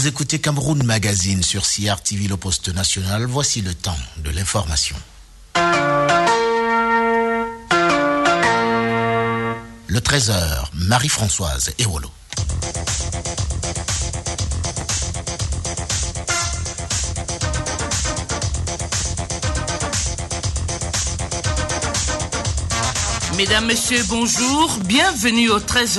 Vous écoutez Cameroun Magazine sur CRTV, le poste national. Voici le temps de l'information. Le 13h, Marie-Françoise Ewolo. Mesdames, Messieurs, bonjour. Bienvenue au 13h.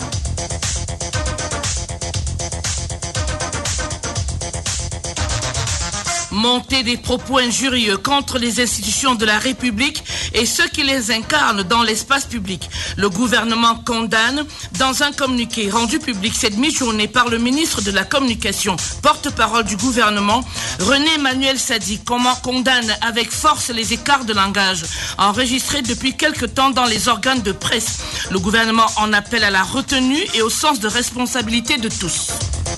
Monter des propos injurieux contre les institutions de la République et ceux qui les incarnent dans l'espace public. Le gouvernement condamne, dans un communiqué rendu public cette mi-journée par le ministre de la Communication, porte-parole du gouvernement, René-Emmanuel Sadi, condamne avec force les écarts de langage enregistrés depuis quelque temps dans les organes de presse. Le gouvernement en appelle à la retenue et au sens de responsabilité de tous.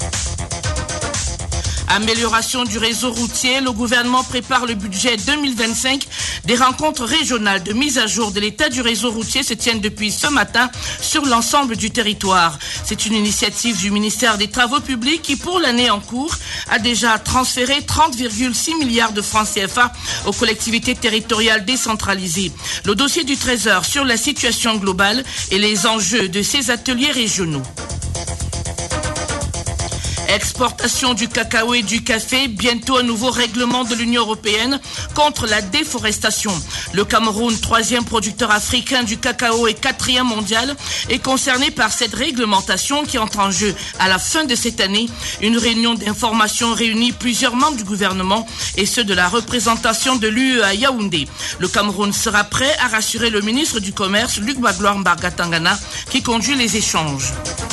Amélioration du réseau routier, le gouvernement prépare le budget 2025. Des rencontres régionales de mise à jour de l'état du réseau routier se tiennent depuis ce matin sur l'ensemble du territoire. C'est une initiative du ministère des Travaux publics qui, pour l'année en cours, a déjà transféré 30,6 milliards de francs CFA aux collectivités territoriales décentralisées. Le dossier du Trésor sur la situation globale et les enjeux de ces ateliers régionaux. Exportation du cacao et du café, bientôt un nouveau règlement de l'Union européenne contre la déforestation. Le Cameroun, 3e producteur africain du cacao et 4e mondial, est concerné par cette réglementation qui entre en jeu à la fin de cette année. Une réunion d'information réunit plusieurs membres du gouvernement et ceux de la représentation de l'UE à Yaoundé. Le Cameroun sera prêt à rassurer le ministre du Commerce, Luc Magloire Mbargatangana, qui conduit les échanges.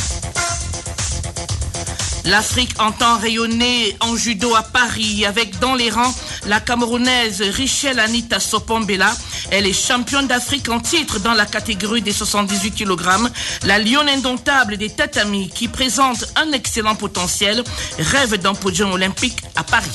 L'Afrique entend rayonner en judo à Paris avec dans les rangs la Camerounaise Richelle Anita Sopombela. Elle est championne d'Afrique en titre dans la catégorie des 78 kg. La lionne indomptable des tatamis qui présente un excellent potentiel rêve d'un podium olympique à Paris.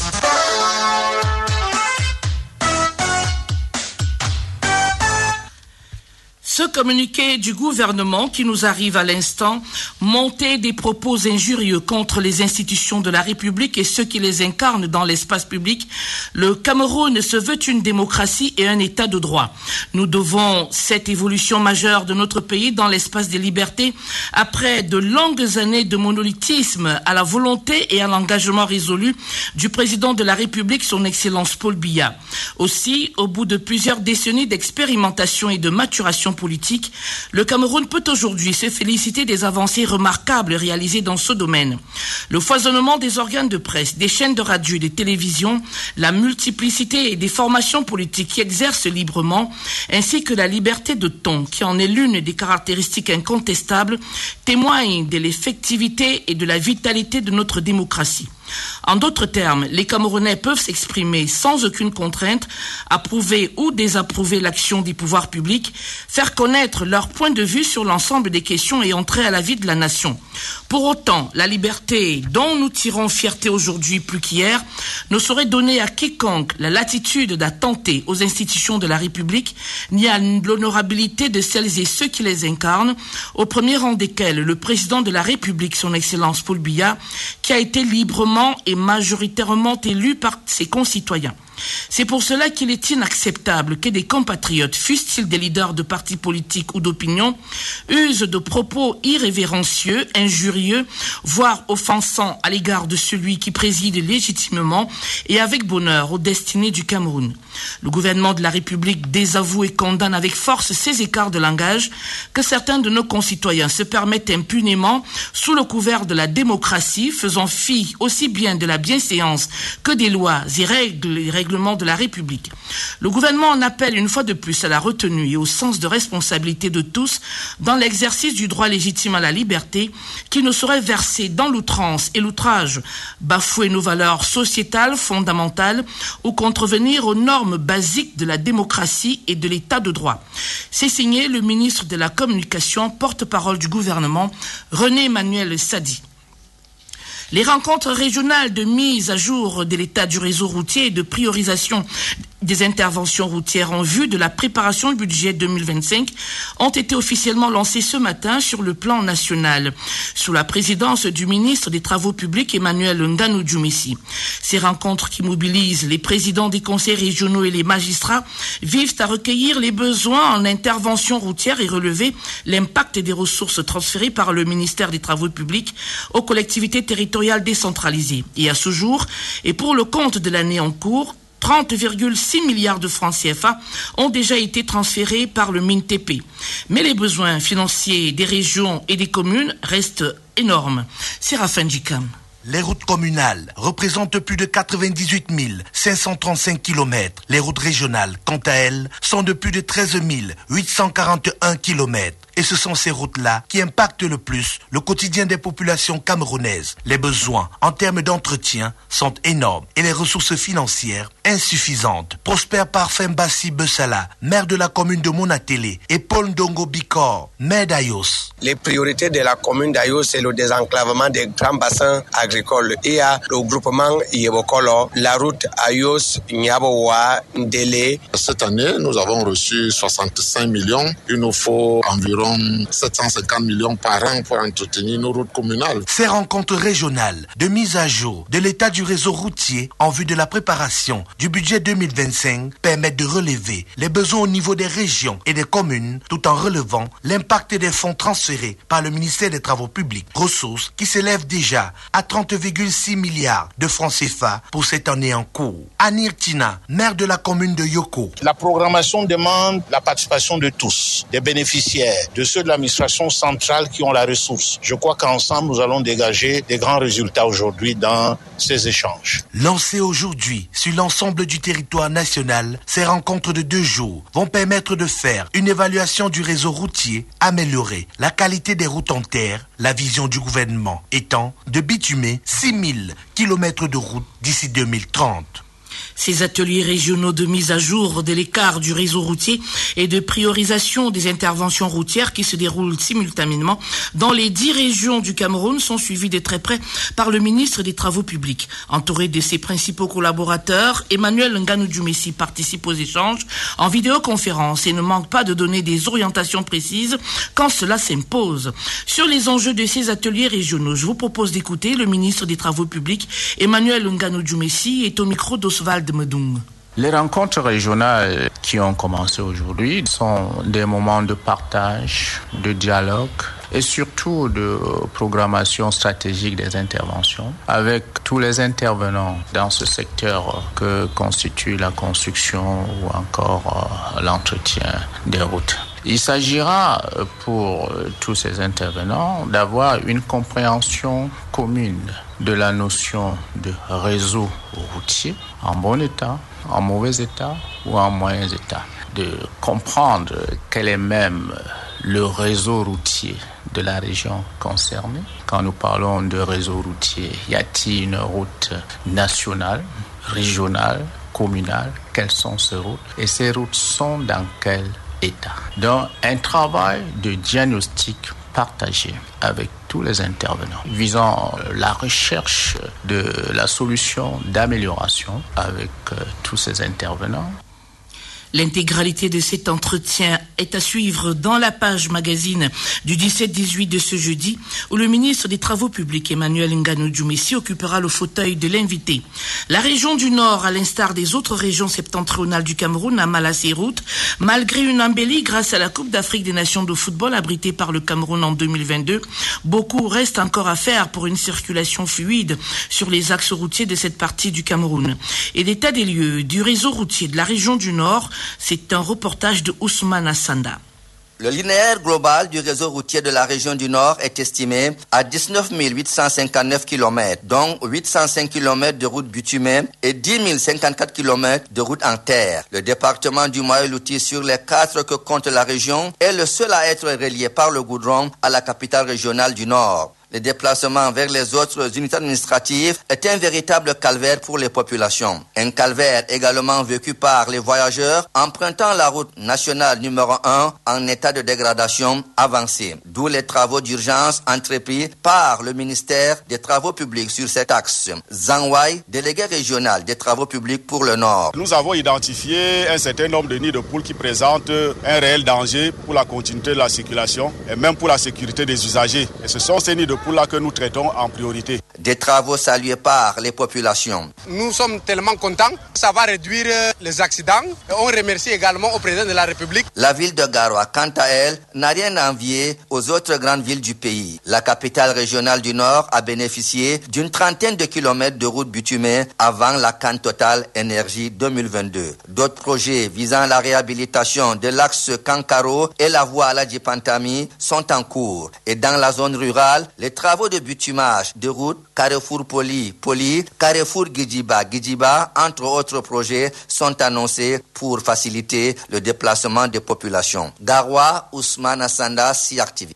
Ce communiqué du gouvernement qui nous arrive à l'instant, monter des propos injurieux contre les institutions de la République et ceux qui les incarnent dans l'espace public. Le Cameroun se veut une démocratie et un état de droit. Nous devons cette évolution majeure de notre pays dans l'espace des libertés après de longues années de monolithisme à la volonté et à l'engagement résolu du président de la République, son Excellence Paul Biya. Aussi, au bout de plusieurs décennies d'expérimentation et de maturation politique, le Cameroun peut aujourd'hui se féliciter des avancées remarquables réalisées dans ce domaine. Le foisonnement des organes de presse, des chaînes de radio et de télévision, la multiplicité des formations politiques qui exercent librement, ainsi que la liberté de ton, qui en est l'une des caractéristiques incontestables, témoignent de l'effectivité et de la vitalité de notre démocratie. En d'autres termes, les Camerounais peuvent s'exprimer sans aucune contrainte, approuver ou désapprouver l'action des pouvoirs publics, faire connaître leur point de vue sur l'ensemble des questions ayant trait à la vie de la nation. Pour autant, la liberté dont nous tirons fierté aujourd'hui plus qu'hier ne saurait donner à quiconque la latitude d'attenter aux institutions de la République, ni à l'honorabilité de celles et ceux qui les incarnent, au premier rang desquels le président de la République, son Excellence Paul Biya, qui a été librement et majoritairement élu par ses concitoyens. C'est pour cela qu'il est inacceptable que des compatriotes, fussent-ils des leaders de partis politiques ou d'opinion, usent de propos irrévérencieux, injurieux, voire offensants à l'égard de celui qui préside légitimement et avec bonheur aux destinées du Cameroun. Le gouvernement de la République désavoue et condamne avec force ces écarts de langage que certains de nos concitoyens se permettent impunément sous le couvert de la démocratie, faisant fi aussi bien de la bienséance que des lois et règlements de la République. Le gouvernement en appelle une fois de plus à la retenue et au sens de responsabilité de tous dans l'exercice du droit légitime à la liberté qui ne saurait verser dans l'outrance et l'outrage, bafouer nos valeurs sociétales fondamentales ou contrevenir aux normes basiques de la démocratie et de l'état de droit. C'est signé le ministre de la Communication, porte-parole du gouvernement, René-Emmanuel Sadi. Les rencontres régionales de mise à jour de l'état du réseau routier et de priorisation des interventions routières en vue de la préparation du budget 2025 ont été officiellement lancées ce matin sur le plan national, sous la présidence du ministre des Travaux publics Emmanuel Nganou Djoumissi. Ces rencontres qui mobilisent les présidents des conseils régionaux et les magistrats visent à recueillir les besoins en intervention routière et relever l'impact des ressources transférées par le ministère des Travaux publics aux collectivités territoriales décentralisées. Et à ce jour, et pour le compte de l'année en cours, 30,6 milliards de francs CFA ont déjà été transférés par le MINTP. Mais les besoins financiers des régions et des communes restent énormes. Séraphin Djikam. Les routes communales représentent plus de 98 535 km. Les routes régionales, quant à elles, sont de plus de 13 841 km. Et ce sont ces routes-là qui impactent le plus le quotidien des populations camerounaises. Les besoins en termes d'entretien sont énormes et les ressources financières insuffisantes. Prosper Parfum Bassi Bessala, maire de la commune de Monatélé, et Paul Ndongo Bikor, maire d'Ayos. Les priorités de la commune d'Ayos, c'est le désenclavement des grands bassins agricoles. Il y a le groupement Yebokolo, la route Ayos-Nyabowa-Ndélé. Cette année, nous avons reçu 65 millions. Il nous faut environ 750 millions par an pour entretenir nos routes communales. Ces rencontres régionales de mise à jour de l'état du réseau routier en vue de la préparation du budget 2025 permettent de relever les besoins au niveau des régions et des communes tout en relevant l'impact des fonds transférés par le ministère des Travaux publics, ressources qui s'élèvent déjà à 30,6 milliards de francs CFA pour cette année en cours. Anir Tina, maire de la commune de Yoko. La programmation demande la participation de tous, des bénéficiaires, de ceux de l'administration centrale qui ont la ressource. Je crois qu'ensemble, nous allons dégager des grands résultats aujourd'hui dans ces échanges. Lancées aujourd'hui sur l'ensemble du territoire national, ces rencontres de 2 jours vont permettre de faire une évaluation du réseau routier, améliorer la qualité des routes en terre, la vision du gouvernement étant de bitumer 6000 km de route d'ici 2030. Ces ateliers régionaux de mise à jour de l'écart du réseau routier et de priorisation des interventions routières qui se déroulent simultanément dans les 10 régions du Cameroun sont suivis de très près par le ministre des Travaux publics. Entouré de ses principaux collaborateurs, Emmanuel Nganou Djoumissi participe aux échanges en vidéoconférence et ne manque pas de donner des orientations précises quand cela s'impose. Sur les enjeux de ces ateliers régionaux, je vous propose d'écouter le ministre des Travaux publics, Emmanuel Nganou Djoumissi, est au micro d'Oswald Medung. Les rencontres régionales qui ont commencé aujourd'hui sont des moments de partage, de dialogue et surtout de programmation stratégique des interventions avec tous les intervenants dans ce secteur que constitue la construction ou encore l'entretien des routes. Il s'agira pour tous ces intervenants d'avoir une compréhension commune de la notion de réseau routier en bon état, en mauvais état ou en moyen état. De comprendre quel est même le réseau routier de la région concernée. Quand nous parlons de réseau routier, y a-t-il une route nationale, régionale, communale? Quelles sont ces routes? Et ces routes sont dans quel état? Donc, un travail de diagnostic partagé avec tous les intervenants visant la recherche de la solution d'amélioration avec tous ces intervenants. L'intégralité de cet entretien est à suivre dans la page magazine du 17-18 de ce jeudi, où le ministre des Travaux publics, Emmanuel Nganou Djoumissi, occupera le fauteuil de l'invité. La région du Nord, à l'instar des autres régions septentrionales du Cameroun, a mal à ses routes, malgré une embellie grâce à la Coupe d'Afrique des Nations de football abritée par le Cameroun en 2022. Beaucoup reste encore à faire pour une circulation fluide sur les axes routiers de cette partie du Cameroun. Et l'état des lieux du réseau routier de la région du Nord, c'est un reportage de Ousmane Assanda. Le linéaire global du réseau routier de la région du Nord est estimé à 19 859 km, dont 805 km de routes bitumées et 10 054 km de routes en terre. Le département du Moyen-Louti, sur les 4 que compte la région, est le seul à être relié par le goudron à la capitale régionale du Nord. Le déplacement vers les autres unités administratives est un véritable calvaire pour les populations. Un calvaire également vécu par les voyageurs empruntant la route nationale numéro 1 en état de dégradation avancée. D'où les travaux d'urgence entrepris par le ministère des Travaux publics sur cet axe. Zhang Wai, délégué régional des Travaux publics pour le Nord. Nous avons identifié un certain nombre de nids de poules qui présentent un réel danger pour la continuité de la circulation et même pour la sécurité des usagers. Et ce sont ces nids de poules-là que nous traitons en priorité. Des travaux salués par les populations. Nous sommes tellement contents, ça va réduire les accidents. Et on remercie également au président de la République. La ville de Garoua, quant à elle, n'a rien à envier aux autres grandes villes du pays. La capitale régionale du Nord a bénéficié d'une trentaine de kilomètres de routes bitumées avant la Cannes Total Énergie 2022. D'autres projets visant la réhabilitation de l'axe Kankaro et la voie Aladji-Pantami sont en cours. Et dans la zone rurale, les travaux de bitumage de routes Carrefour Poli, Carrefour Guidjiba, entre autres projets, sont annoncés pour faciliter le déplacement des populations. Garoua, Ousmane Assanda, SIAC TV.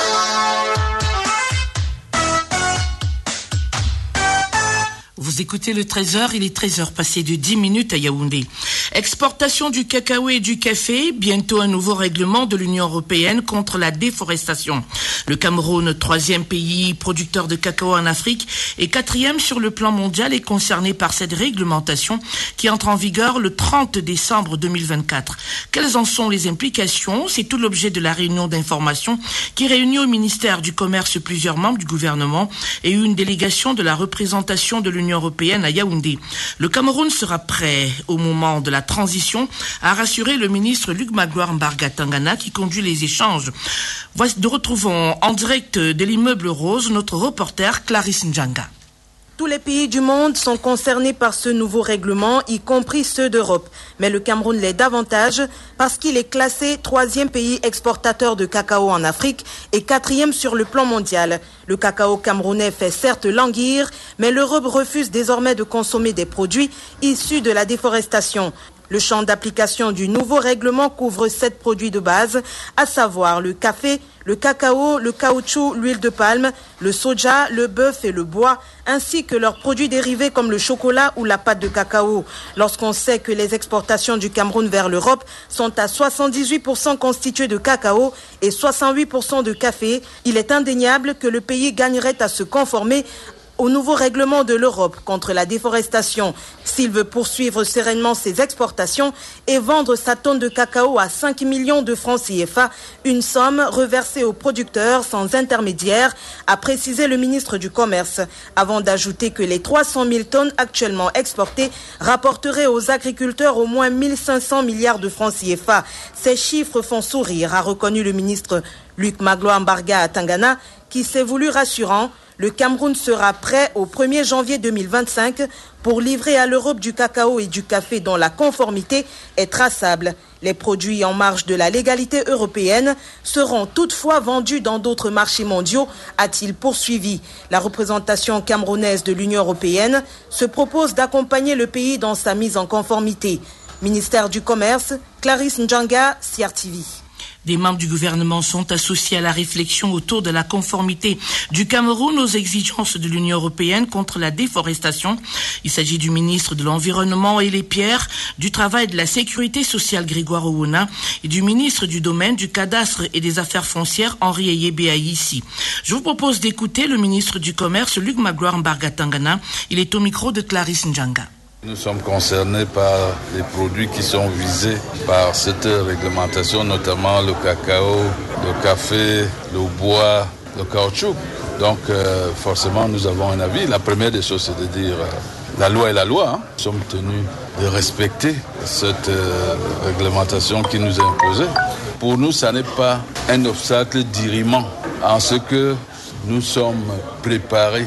Vous écoutez le 13h, il est 13h passé de 10 minutes à Yaoundé. Exportation du cacao et du café, bientôt un nouveau règlement de l'Union européenne contre la déforestation. Le Cameroun, 3e pays producteur de cacao en Afrique et 4e sur le plan mondial, est concerné par cette réglementation qui entre en vigueur le 30 décembre 2024. Quelles en sont les implications? C'est tout l'objet de la réunion d'information qui réunit au ministère du Commerce plusieurs membres du gouvernement et une délégation de la représentation de l'Union européenne à Yaoundé. Le Cameroun sera prêt au moment de la transition, a rassuré le ministre Luc Magloire Mbarga Tangana qui conduit les échanges. Nous retrouvons en direct de l'immeuble Rose notre reporter Clarisse Njanga. Tous les pays du monde sont concernés par ce nouveau règlement, y compris ceux d'Europe. Mais le Cameroun l'est davantage parce qu'il est classé 3e pays exportateur de cacao en Afrique et 4e sur le plan mondial. Le cacao camerounais fait certes languir, mais l'Europe refuse désormais de consommer des produits issus de la déforestation. Le champ d'application du nouveau règlement couvre 7 produits de base, à savoir le café, le cacao, le caoutchouc, l'huile de palme, le soja, le bœuf et le bois, ainsi que leurs produits dérivés comme le chocolat ou la pâte de cacao. Lorsqu'on sait que les exportations du Cameroun vers l'Europe sont à 78% constituées de cacao et 68% de café, il est indéniable que le pays gagnerait à se conformer au nouveau règlement de l'Europe contre la déforestation. S'il veut poursuivre sereinement ses exportations et vendre sa tonne de cacao à 5 millions de francs CFA, une somme reversée aux producteurs sans intermédiaire, a précisé le ministre du Commerce, avant d'ajouter que les 300 000 tonnes actuellement exportées rapporteraient aux agriculteurs au moins 1500 milliards de francs CFA. Ces chiffres font sourire, a reconnu le ministre Luc Magloire Mbarga Tangana, qui s'est voulu rassurant. Le Cameroun sera prêt au 1er janvier 2025 pour livrer à l'Europe du cacao et du café dont la conformité est traçable. Les produits en marge de la légalité européenne seront toutefois vendus dans d'autres marchés mondiaux, a-t-il poursuivi. La représentation camerounaise de l'Union européenne se propose d'accompagner le pays dans sa mise en conformité. Ministère du Commerce, Clarisse Njanga, CRTV. Des membres du gouvernement sont associés à la réflexion autour de la conformité du Cameroun aux exigences de l'Union européenne contre la déforestation. Il s'agit du ministre de l'Environnement et les Pierres, du Travail et de la Sécurité sociale Grégoire Ouona et du ministre du Domaine, du Cadastre et des Affaires foncières Henri Eyebéaïssi. Je vous propose d'écouter le ministre du Commerce Luc Magloire Mbarga Tangana. Il est au micro de Clarisse Njanga. Nous sommes concernés par les produits qui sont visés par cette réglementation, notamment le cacao, le café, le bois, le caoutchouc. Donc forcément, nous avons un avis. La première des choses, c'est de dire la loi est la loi. Nous sommes tenus de respecter cette réglementation qui nous est imposée. Pour nous, ça n'est pas un obstacle dirimant en ce que nous sommes préparés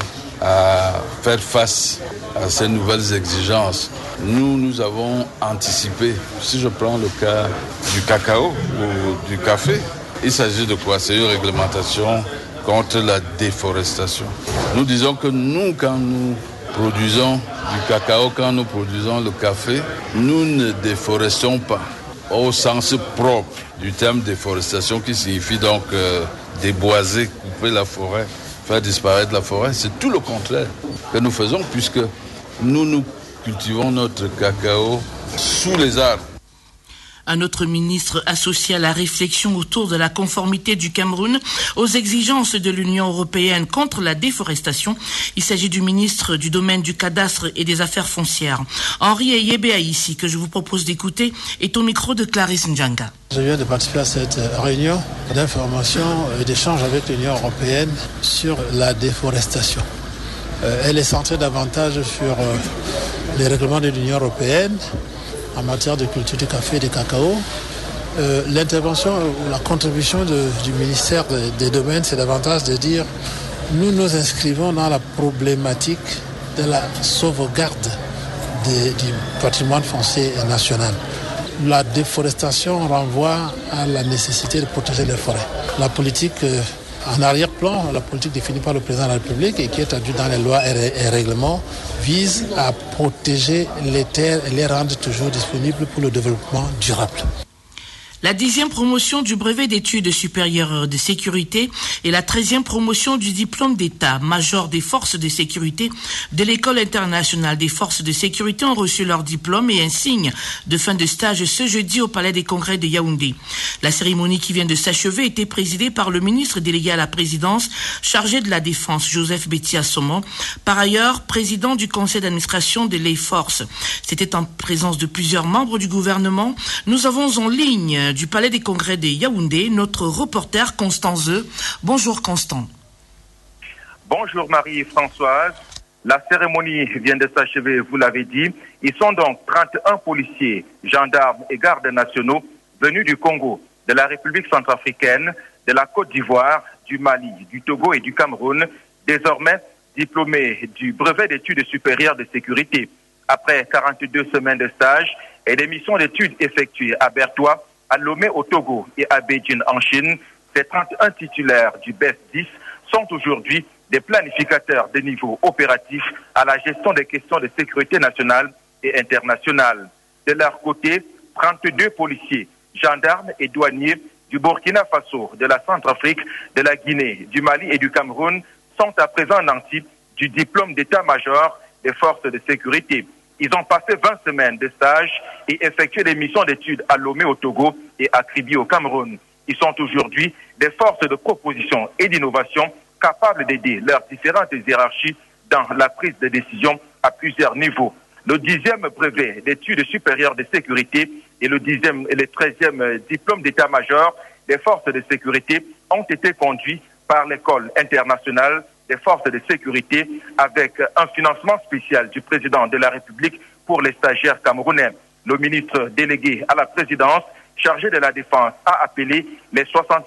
à faire face à ces nouvelles exigences. Nous avons anticipé. Si je prends le cas du cacao ou du café, il s'agit de quoi? C'est une réglementation contre la déforestation. Nous disons que nous, quand nous produisons du cacao, quand nous produisons le café, nous ne déforestons pas au sens propre du terme déforestation qui signifie donc déboiser, couper la forêt faire disparaître la forêt. C'est tout le contraire que nous faisons puisque nous cultivons notre cacao sous les arbres. Un autre ministre associé à la réflexion autour de la conformité du Cameroun aux exigences de l'Union européenne contre la déforestation. Il s'agit du ministre du domaine du cadastre et des affaires foncières. Henri Eyebe-Aïssi, que je vous propose d'écouter, est au micro de Clarisse Ndjanga. Je viens de participer à cette réunion d'information et d'échange avec l'Union européenne sur la déforestation. Elle est centrée davantage sur les règlements de l'Union européenne en matière de culture du café et du cacao. L'intervention ou la contribution du ministère des Domaines, c'est davantage de dire nous nous inscrivons dans la problématique de la sauvegarde du patrimoine foncier national. La déforestation renvoie à la nécessité de protéger les forêts. La politique en arrière-plan, la politique définie par le président de la République et qui est traduite dans les lois et règlements, vise à protéger les terres et les rendre toujours disponibles pour le développement durable. La 10e promotion du brevet d'études supérieures de sécurité et la 13e promotion du diplôme d'État major des forces de sécurité de l'École internationale des forces de sécurité ont reçu leur diplôme et un signe de fin de stage ce jeudi au Palais des Congrès de Yaoundé. La cérémonie qui vient de s'achever était présidée par le ministre délégué à la présidence chargé de la Défense, Joseph Betty Assomo, par ailleurs président du conseil d'administration de l'EFORCE. C'était en présence de plusieurs membres du gouvernement. Nous avons en ligne du Palais des Congrès de Yaoundé, notre reporter Constant Zeu. Bonjour Constant. Bonjour Marie-Françoise. La cérémonie vient de s'achever, vous l'avez dit. Ils sont donc 31 policiers, gendarmes et gardes nationaux venus du Congo, de la République centrafricaine, de la Côte d'Ivoire, du Mali, du Togo et du Cameroun, désormais diplômés du brevet d'études supérieures de sécurité. Après 42 semaines de stage et des missions d'études effectuées à Bertois, à Lomé au Togo et à Beijing en Chine, ces 31 titulaires du BES 10 sont aujourd'hui des planificateurs de niveau opératif à la gestion des questions de sécurité nationale et internationale. De leur côté, 32 policiers, gendarmes et douaniers du Burkina Faso, de la Centrafrique, de la Guinée, du Mali et du Cameroun sont à présent nantis du diplôme d'état-major des forces de sécurité. Ils ont passé 20 semaines de stage et effectué des missions d'études à Lomé au Togo et à Kribi au Cameroun. Ils sont aujourd'hui des forces de proposition et d'innovation capables d'aider leurs différentes hiérarchies dans la prise de décision à plusieurs niveaux. Le 10e brevet d'études supérieures de sécurité et le 10e et le 13e diplôme d'état-major des forces de sécurité ont été conduits par l'École internationale des forces de sécurité avec un financement spécial du président de la République pour les stagiaires camerounais. Le ministre délégué à la présidence chargé de la défense a appelé les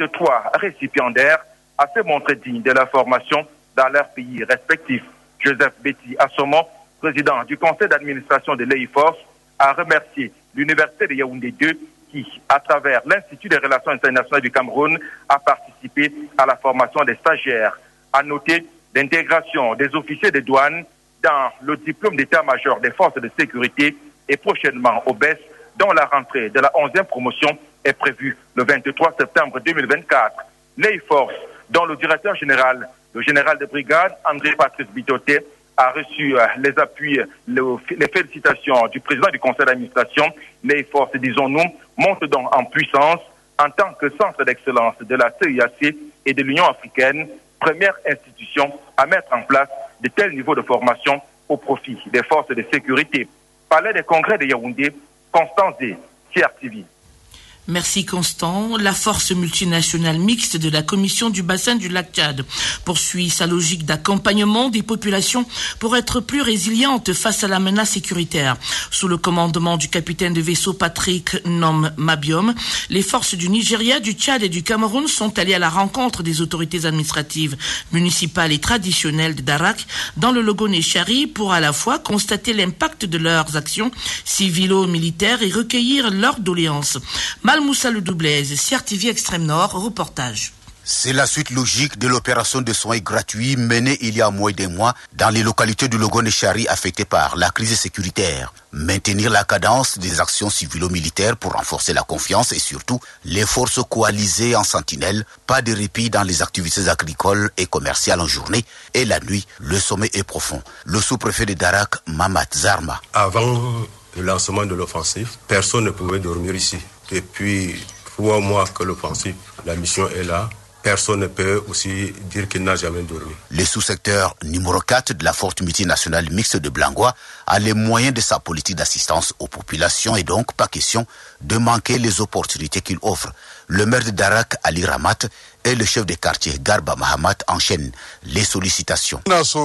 63 récipiendaires à se montrer dignes de leur formation dans leurs pays respectifs. Joseph Betty Assomo, président du conseil d'administration de l'EIFORCE, a remercié l'Université de Yaoundé 2 qui, à travers l'Institut des relations internationales du Cameroun, a participé à la formation des stagiaires. À noter l'intégration des officiers de douane dans le diplôme d'état-major des forces de sécurité et prochainement au BES, dont la rentrée de la 11e promotion est prévue le 23 septembre 2024. L'EIFORCE, dont le directeur général, le général de brigade André Patrice Bitoté, a reçu les appuis, les félicitations du président du conseil d'administration. L'EIFORCE, disons-nous, monte donc en puissance en tant que centre d'excellence de la CEIAC et de l'Union africaine, première institution à mettre en place de tels niveaux de formation au profit des forces de sécurité. Palais des Congrès de Yaoundé, Constant Zé, CRTV. Merci Constant. La force multinationale mixte de la Commission du bassin du lac Tchad poursuit sa logique d'accompagnement des populations pour être plus résilientes face à la menace sécuritaire. Sous le commandement du capitaine de vaisseau Patrick Nom Mabiom, les forces du Nigeria, du Tchad et du Cameroun sont allées à la rencontre des autorités administratives, municipales et traditionnelles de Darak dans le Logo-Nechari pour à la fois constater l'impact de leurs actions civilo-militaires et recueillir leurs doléances. Moussa Le Doublaise, CRTV Extrême Nord, reportage. C'est la suite logique de l'opération de soins gratuits menée il y a moins d'un mois dans les localités de Logon et Chari affectées par la crise sécuritaire. Maintenir la cadence des actions civilo-militaires pour renforcer la confiance et surtout les forces coalisées en sentinelle. Pas de répit dans les activités agricoles et commerciales en journée et la nuit, le sommeil est profond. Le sous-préfet de Darak, Mamat Zarma. Avant le lancement de l'offensive, personne ne pouvait dormir ici. Depuis 3 mois que l'offensive, la mission est là. Personne ne peut aussi dire qu'il n'a jamais dormi. Le sous-secteur numéro 4 de la forte multinationale mixte de Blangois a les moyens de sa politique d'assistance aux populations et donc pas question de manquer les opportunités qu'il offre. Le maire de Darak, Ali Ramat, et le chef de quartier, Garba Mahamat, enchaînent les sollicitations.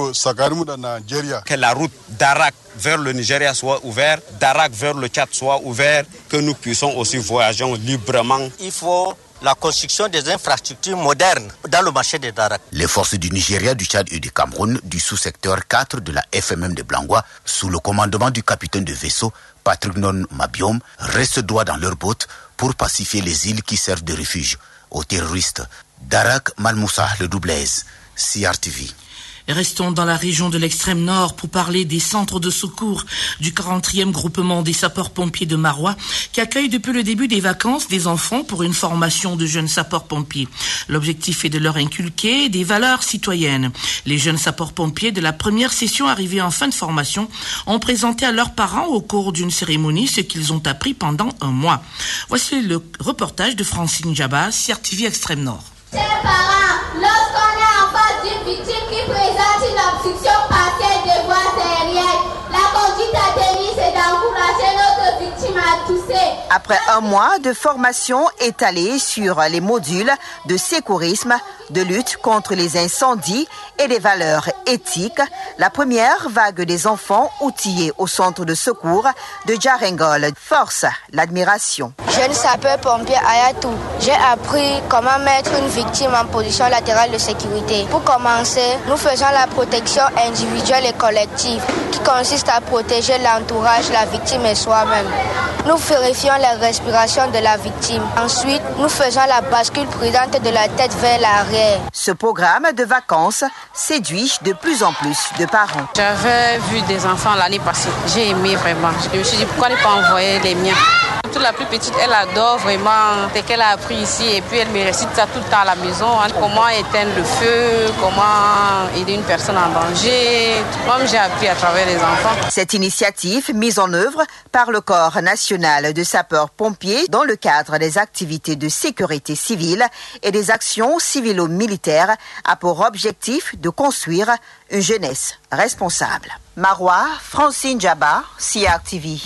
Que la route Darak vers le Nigeria soit ouverte, Darak vers le Tchad soit ouverte, que nous puissions aussi voyager librement. Il faut la construction des infrastructures modernes dans le marché de Darak. Les forces du Nigeria, du Tchad et du Cameroun, du sous-secteur 4 de la FMM de Blangois, sous le commandement du capitaine de vaisseau, Patrick Non Mabiom, restent droits dans leurs bottes pour pacifier les îles qui servent de refuge aux terroristes. Darak, Malmoussa, le Doublez, CRTV. Restons dans la région de l'extrême nord pour parler des centres de secours du 40e groupement des sapeurs-pompiers de Marois qui accueille depuis le début des vacances des enfants pour une formation de jeunes sapeurs-pompiers. L'objectif est de leur inculquer des valeurs citoyennes. Les jeunes sapeurs-pompiers de la première session arrivés en fin de formation ont présenté à leurs parents au cours d'une cérémonie ce qu'ils ont appris pendant un mois. Voici le reportage de Francine Jabba, CRTV Extrême Nord. Chers parents, lorsqu'on est en face d'une victime qui présente une obstruction partielle des voies aériennes, la conduite à tenir, c'est d'encourager notre victime à tousser. Après un mois de formation étalée sur les modules de secourisme, de lutte contre les incendies et des valeurs éthiques, la première vague des enfants outillés au centre de secours de Djarengol force l'admiration. Jeune sapeur-pompier Ayatou, j'ai appris comment mettre une victime en position latérale de sécurité. Pour commencer, nous faisons la protection individuelle et collective qui consiste à protéger l'entourage, la victime et soi-même. Nous vérifions la respiration de la victime. Ensuite, nous faisons la bascule prudente de la tête vers l'arrière. Ce programme de vacances séduit de plus en plus de parents. J'avais vu des enfants l'année passée. J'ai aimé vraiment. Je me suis dit pourquoi ne pas envoyer les miens. Toute la plus petite, elle adore vraiment ce qu'elle a appris ici et puis elle me récite ça tout le temps à la maison. Comment éteindre le feu, comment aider une personne en danger. Comme j'ai appris à travers les enfants. Cette initiative mise en œuvre par le Corps national de sapeurs-pompiers dans le cadre des activités de sécurité civile et des actions civilo-militaires a pour objectif de construire une jeunesse responsable. Marois, Francine Jabba, CRTV.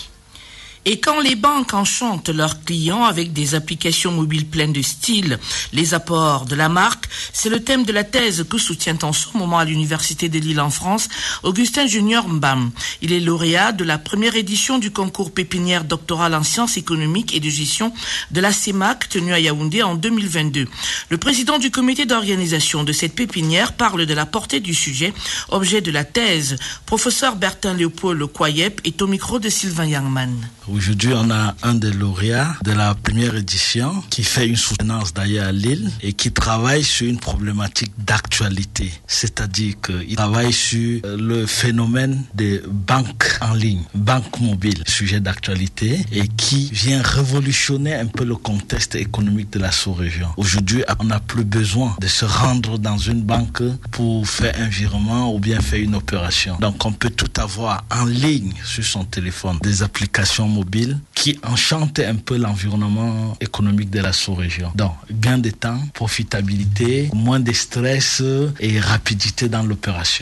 Et quand les banques enchantent leurs clients avec des applications mobiles pleines de style, les apports de la marque, c'est le thème de la thèse que soutient en ce moment à l'Université de Lille en France, Augustin Junior Mbam. Il est lauréat de la première édition du concours pépinière doctoral en sciences économiques et de gestion de la CEMAC tenu à Yaoundé en 2022. Le président du comité d'organisation de cette pépinière parle de la portée du sujet, objet de la thèse. Professeur Bertin Léopold Kwayep est au micro de Sylvain Yangman. Aujourd'hui, on a un des lauréats de la première édition qui fait une soutenance d'ailleurs à Lille et qui travaille sur une problématique d'actualité. C'est-à-dire qu'il travaille sur le phénomène des banques en ligne, banques mobiles, sujet d'actualité et qui vient révolutionner un peu le contexte économique de la sous-région. Aujourd'hui, on n'a plus besoin de se rendre dans une banque pour faire un virement ou bien faire une opération. Donc, on peut tout avoir en ligne sur son téléphone, des applications mobiles qui enchantent un peu l'environnement économique de la sous-région. Donc, gain de temps, profitabilité, moins de stress et rapidité dans l'opération.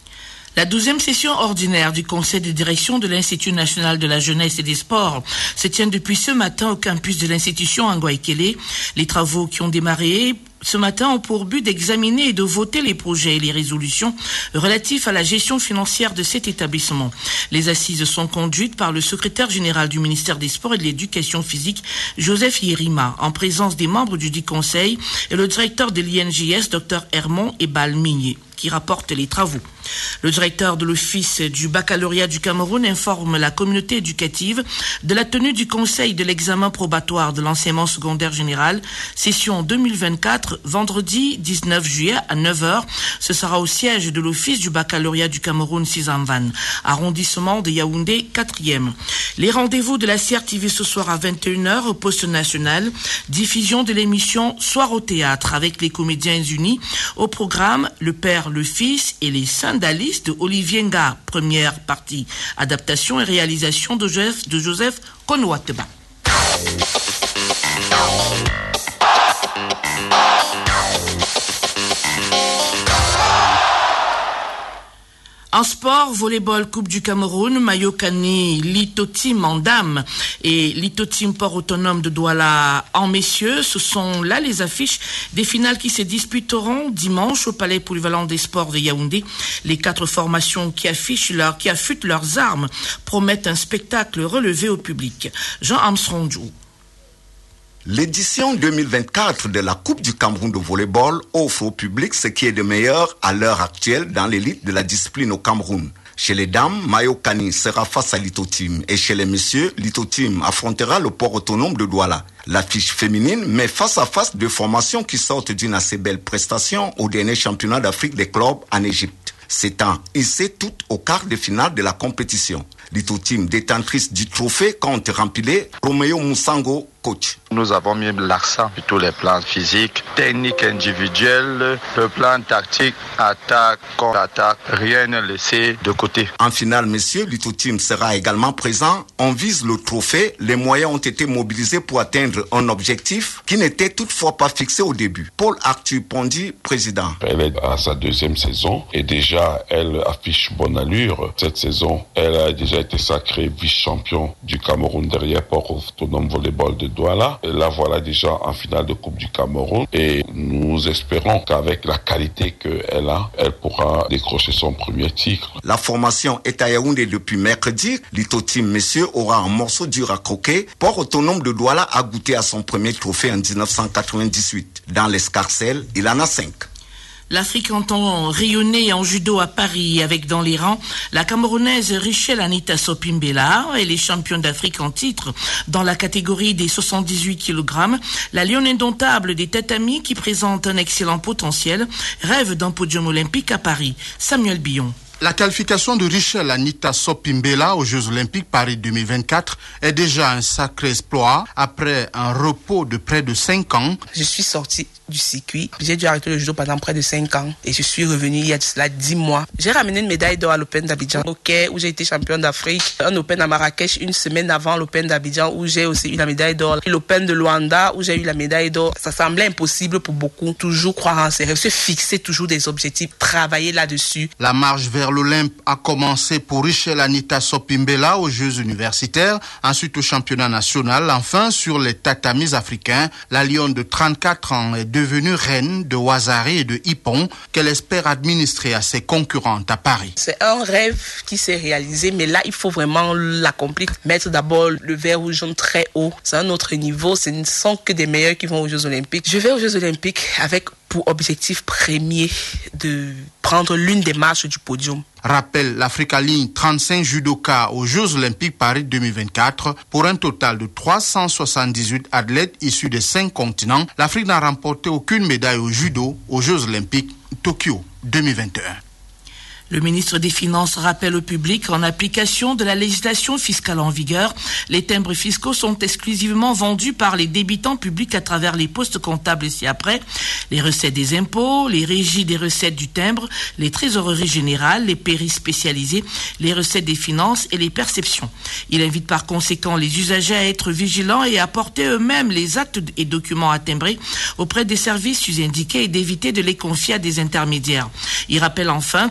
La 12e session ordinaire du conseil de direction de l'Institut national de la jeunesse et des sports se tient depuis ce matin au campus de l'institution à Ngouaikele. Les travaux qui ont démarré ce matin ont pour but d'examiner et de voter les projets et les résolutions relatifs à la gestion financière de cet établissement. Les assises sont conduites par le secrétaire général du ministère des Sports et de l'Éducation physique, Joseph Yerima, en présence des membres du dit conseil et le directeur de l'INJS, Dr Hermon Ebalmigné. qui rapporte les travaux. Le directeur de l'Office du baccalauréat du Cameroun informe la communauté éducative de la tenue du conseil de l'examen probatoire de l'enseignement secondaire général, session 2024, vendredi 19 juillet à 9h. Ce sera au siège de l'Office du baccalauréat du Cameroun, Sizanvan, arrondissement de Yaoundé, 4e. Les rendez-vous de la CRTV ce soir à 21h au poste national, diffusion de l'émission Soir au théâtre avec les comédiens unis. Au programme, le père, le fils et les saints d'Alice de Olivier Nga, première partie, adaptation et réalisation de Joseph Konouateba. En sport, volleyball, Coupe du Cameroun, Mayokani, Litotim en dames et Litotim Port Autonome de Douala en messieurs. Ce sont là les affiches des finales qui se disputeront dimanche au Palais Polyvalent des Sports de Yaoundé. Les 4 formations qui affûtent leurs armes promettent un spectacle relevé au public. Jean Armstrong. L'édition 2024 de la Coupe du Cameroun de volleyball offre au public ce qui est de meilleur à l'heure actuelle dans l'élite de la discipline au Cameroun. Chez les dames, Mayokani sera face à Litotim et chez les messieurs, Litotim affrontera le port autonome de Douala. L'affiche féminine met face à face 2 formations qui sortent d'une assez belle prestation au dernier championnat d'Afrique des clubs en Égypte, s'étant hissées toutes au quart de finale de la compétition. Litotim, détentrice du trophée, compte rempiler Roméo Moussango, coach. Nous avons mis l'accent sur tous les plans physiques, techniques individuelles, le plan tactique, attaque, contre-attaque, rien n'est laissé de côté. En finale, messieurs, Litotim sera également présent. On vise le trophée. Les moyens ont été mobilisés pour atteindre un objectif qui n'était toutefois pas fixé au début. Paul Arthur Pondy, président. Elle est à sa 2e saison et déjà elle affiche bonne allure. Cette saison, elle a déjà été sacrée vice-champion du Cameroun derrière Port Autonome Volleyball de Douala. Et la voilà déjà en finale de Coupe du Cameroun et nous espérons qu'avec la qualité qu'elle a, elle pourra décrocher son premier titre. La formation est à Yaoundé depuis mercredi. Litotim, messieurs, aura un morceau dur à croquer. Port Autonome de Douala a goûté à son premier trophée en 1998. Dans l'escarcelle, il en a 5. L'Afrique entend rayonner en judo à Paris avec dans les rangs la Camerounaise Richelle Anita Sopimbela. Elle est championne d'Afrique en titre dans la catégorie des 78 kg. La lionne indomptable des tatamis qui présente un excellent potentiel rêve d'un podium olympique à Paris. Samuel Billon. La qualification de Richelle Anita Sopimbela aux Jeux Olympiques Paris 2024 est déjà un sacré exploit après un repos de près de 5 ans. Je suis sortie du circuit. J'ai dû arrêter le judo pendant près de 5 ans et je suis revenue il y a de cela 10 mois. J'ai ramené une médaille d'or à l'Open d'Abidjan, au Caire où j'ai été championne d'Afrique, un Open à Marrakech une semaine avant l'Open d'Abidjan où j'ai aussi eu la médaille d'or, et l'Open de Luanda où j'ai eu la médaille d'or. Ça semblait impossible pour beaucoup. Toujours croire en ses rêves, se fixer toujours des objectifs, travailler là-dessus. La marche vers l'Olympe a commencé pour Richelle Anita Sopimbela aux Jeux universitaires, ensuite au championnat national, enfin sur les tatamis africains. La lionne de 34 ans est devenue reine de Ouazzari et de Hippon qu'elle espère administrer à ses concurrentes à Paris. C'est un rêve qui s'est réalisé, mais là il faut vraiment l'accomplir. Mettre d'abord le vert ou jaune très haut, c'est un autre niveau, ce ne sont que des meilleurs qui vont aux Jeux Olympiques. Je vais aux Jeux Olympiques avec pour objectif premier de prendre l'une des marches du podium. Rappelle l'Africa Ligne 35 judokas aux Jeux Olympiques Paris 2024 pour un total de 378 athlètes issus des 5 continents. L'Afrique n'a remporté aucune médaille au judo aux Jeux Olympiques Tokyo 2021. Le ministre des Finances rappelle au public qu'en application de la législation fiscale en vigueur, les timbres fiscaux sont exclusivement vendus par les débitants publics à travers les postes comptables ci-après, les recettes des impôts, les régies des recettes du timbre, les trésoreries générales, les pairies spécialisées, les recettes des finances et les perceptions. Il invite par conséquent les usagers à être vigilants et à apporter eux-mêmes les actes et documents à timbrer auprès des services indiqués et d'éviter de les confier à des intermédiaires. Il rappelle enfin que la direction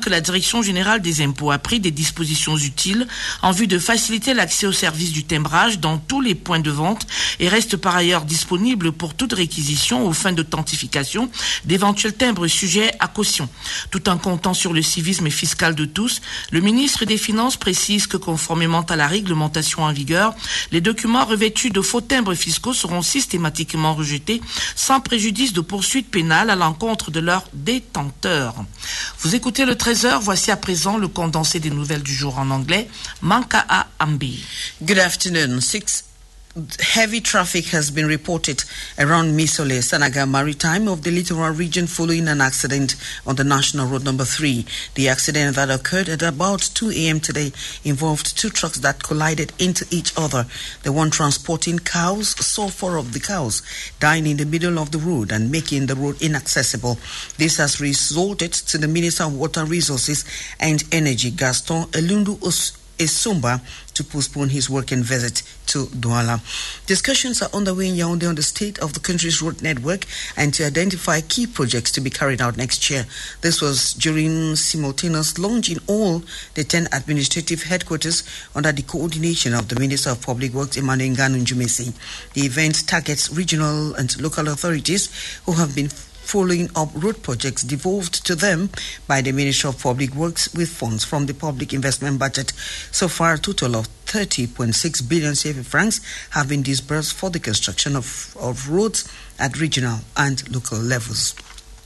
Direction générale des impôts a pris des dispositions utiles en vue de faciliter l'accès au service du timbrage dans tous les points de vente et reste par ailleurs disponible pour toute réquisition aux fins d'authentification d'éventuels timbres sujets à caution. Tout en comptant sur le civisme fiscal de tous, le ministre des Finances précise que conformément à la réglementation en vigueur, les documents revêtus de faux timbres fiscaux seront systématiquement rejetés sans préjudice de poursuites pénales à l'encontre de leurs détenteurs. Vous écoutez le 13h, voici à présent le condensé des nouvelles du jour en anglais. Mankaa Ambi. Good afternoon. Heavy traffic has been reported around Misole, Sanaga Maritime of the littoral region following an accident on the National Road number 3. The accident that occurred at about 2 a.m. today involved two trucks that collided into each other. The one transporting cows saw 4 of the cows dying in the middle of the road and making the road inaccessible. This has resulted to the Minister of Water Resources and Energy, Gaston Elundu Esumba, to postpone his working visit to Douala. Discussions are underway in Yaoundé on the state of the country's road network and to identify key projects to be carried out next year. This was during simultaneous launch in all the 10 administrative headquarters under the coordination of the Minister of Public Works, Emmanuel Nganu Njumesi. The event targets regional and local authorities who have been following up road projects devolved to them by the Ministry of Public Works with funds from the public investment budget. So far, a total of 30.6 billion CFA francs have been disbursed for the construction of roads at regional and local levels.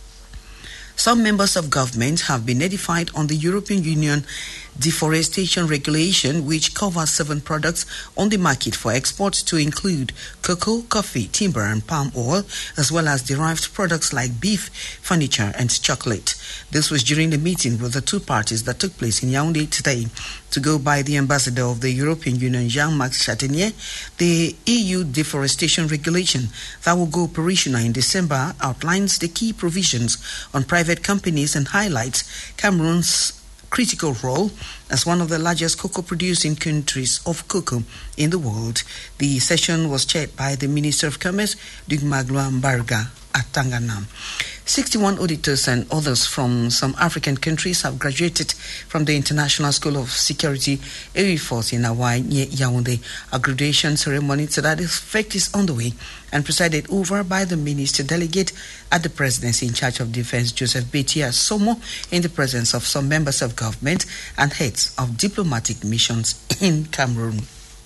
Some members of government have been notified on the European Union deforestation regulation, which covers 7 products on the market for export to include cocoa, coffee, timber and palm oil, as well as derived products like beef, furniture and chocolate. This was during the meeting with the two parties that took place in Yaoundé today. To go by the ambassador of the European Union, Jean-Marc Chatenier, the EU deforestation regulation that will go operational in December outlines the key provisions on private companies and highlights Cameroon's critical role as one of the largest cocoa-producing countries of cocoa in the world. The session was chaired by the Minister of Commerce, Duc Magloire Mbarga, at Tangana. 61 auditors and others from some African countries have graduated from the International School of Security, EUFOS in Hawaii, near Yaoundé. A graduation ceremony to that effect is on the way and presided over by the Minister Delegate at the Presidency in charge of Defense, Joseph Betia Somo, in the presence of some members of government and heads of diplomatic missions in Cameroon.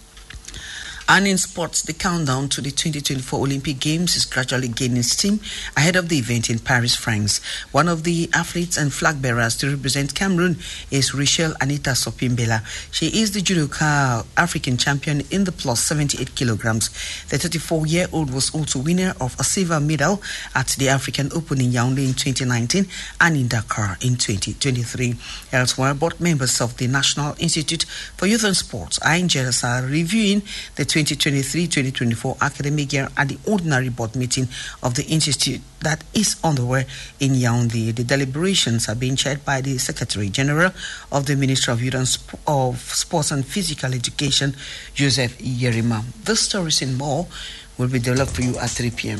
And in sports, the countdown to the 2024 Olympic Games is gradually gaining steam ahead of the event in Paris, France. One of the athletes and flag bearers to represent Cameroon is Richelle Anita Sopimbela. She is the judoka African champion in the plus 78 kilograms. The 34-year-old was also winner of a silver medal at the African Open in Yaoundé in 2019 and in Dakar in 2023. Elsewhere, board members of the National Institute for Youth and Sports, INJS, are reviewing the 2023-2024 academic year at the ordinary board meeting of the institute that is on the way in Yaoundé. The deliberations are being chaired by the Secretary General of the Ministry of Youth of Sports and Physical Education, Joseph Yerima. This stories and more will be developed for you at 3 p.m.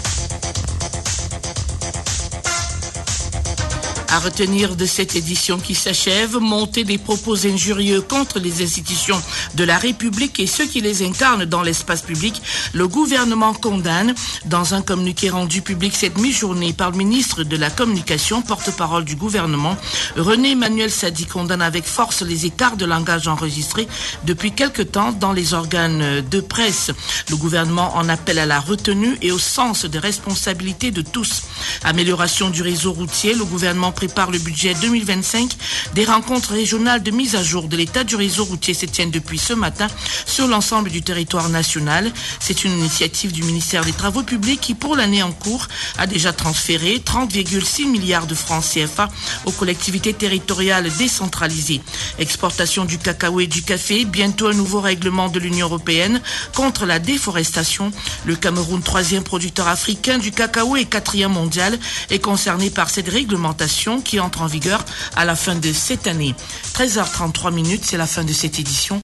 À retenir de cette édition qui s'achève, monter des propos injurieux contre les institutions de la République et ceux qui les incarnent dans l'espace public, le gouvernement condamne. Dans un communiqué rendu public cette mi-journée par le ministre de la Communication, porte-parole du gouvernement, René-Emmanuel Sadi condamne avec force les écarts de langage enregistrés depuis quelque temps dans les organes de presse. Le gouvernement en appelle à la retenue et au sens de responsabilité de tous. Amélioration du réseau routier, le gouvernement prépare le budget 2025. Des rencontres régionales de mise à jour de l'état du réseau routier se tiennent depuis ce matin sur l'ensemble du territoire national. C'est une initiative du ministère des Travaux publics qui, pour l'année en cours, a déjà transféré 30,6 milliards de francs CFA aux collectivités territoriales décentralisées. Exportation du cacao et du café, bientôt un nouveau règlement de l'Union européenne contre la déforestation. Le Cameroun, 3e producteur africain du cacao et 4e mondial, est concerné par cette réglementation qui entre en vigueur à la fin de cette année. 13h33, c'est la fin de cette édition.